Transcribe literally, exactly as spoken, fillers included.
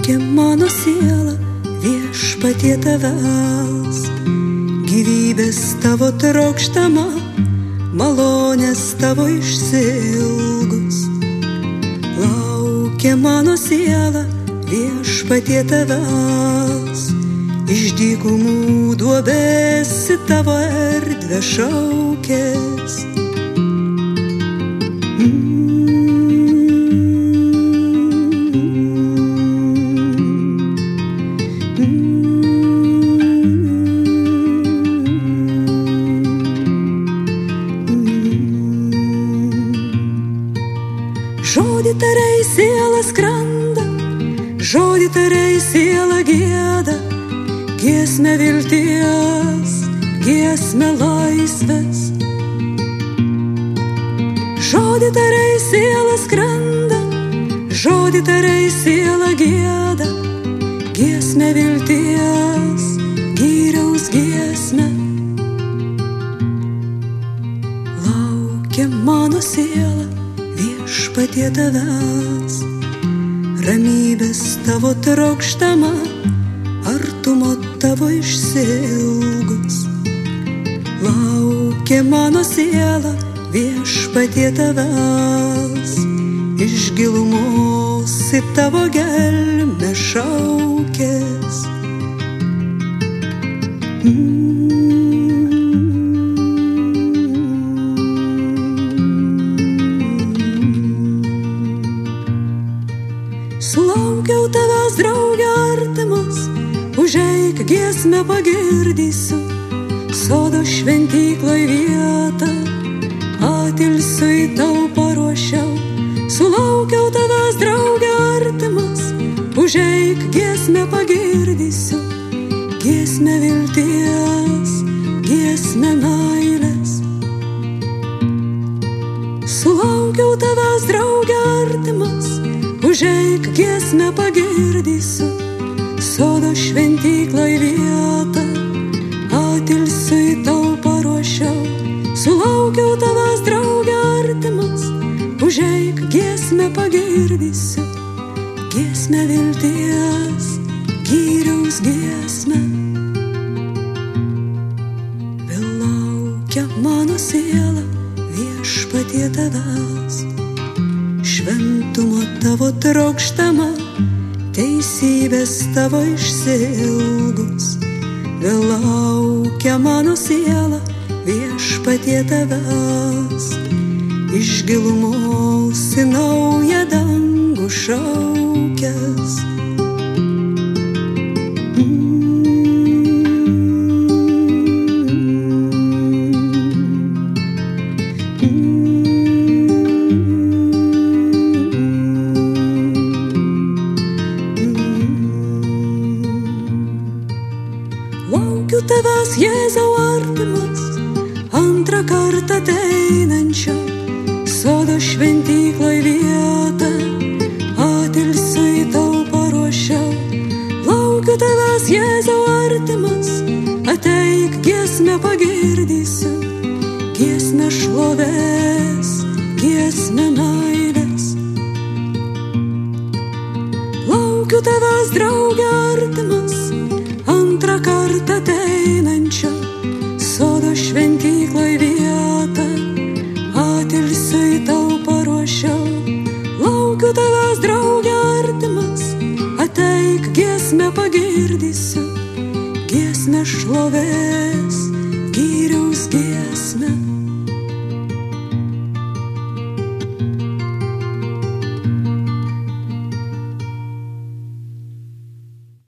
Laukia mano siela viešpatie tavęs, gyvybės tavo trokštama, malonės tavo išsiilgus. Laukia mano siela viešpatie tavęs, iš dykumų duobės į tavo erdvę šaukės. Žodį tariai siela skrenda, žodį tariai siela gieda, giesmę vilties, giesmę laisvės. Žodį tariai siela skrenda, žodį tariai siela gieda, giesmę vilties, gyriaus giesmę. Laukia mano siela viešpatie tavęs, ramybės tavo trokštama, artumo tavo išsiilgus. Laukia mano siela viešpatie tavęs, iš gilumos į tavo gelmę šaukės. Mm. Sulaukiau tavęs, draugė artimas, užeik giesmę pagirdysiu, sodo šventykloj vietą, atilsiu į tau paruošiau. Sulaukiau tavęs, draugė artimas, užeik giesmę pagirdysiu, giesmę vilties, giesmę meilės. Sulaukiau tavęs, draugė artimas, užeik giesmę pagirdysiu, sodo šventykloj vietą, atilsiu į tau paruošiau. Sulaukiau tavęs, draugė artimas, užeik giesmę pagirdysiu, giesmę vilties, gyriaus giesmę. Vėl laukia mano siela viešpatie tavęs, šventumo tavo trokštama, teisybės tavo išsiilgus. Vėl laukia mano siela viešpatie tavęs, iš gilumos į naują dangų šaukės. Laukiu tavęs, Jėzau artimas, antrą kartą ateinančio, sodo šventykloj vietą, atilsiu į tau paruošiau. Laukiu tavęs, Jėzau artimas, ateik giesmę pagirdysiu, giesmę šlovės, giesmę meilės. Laukiu tavęs, draugė artimas, antrą kartą ateinančio, sodo šventykloj vietą, atilsiu į tau paruošiau. Laukiu tavęs, draugė artimas, ateik giesmę pagirdysiu, giesmę šlovės, gyriaus giesmę.